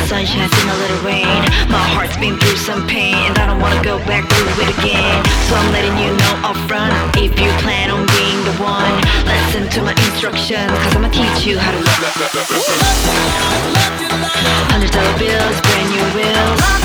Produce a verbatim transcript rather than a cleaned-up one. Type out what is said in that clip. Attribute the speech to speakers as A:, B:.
A: sunshine, seen a little rain. My heart's been through some pain, and I don't wanna go back through it again. So I'm letting you know up front, if you plan on being the one, listen to my instructions, cause I'ma teach you how to love. Hundred dollar bills, brand new wheels.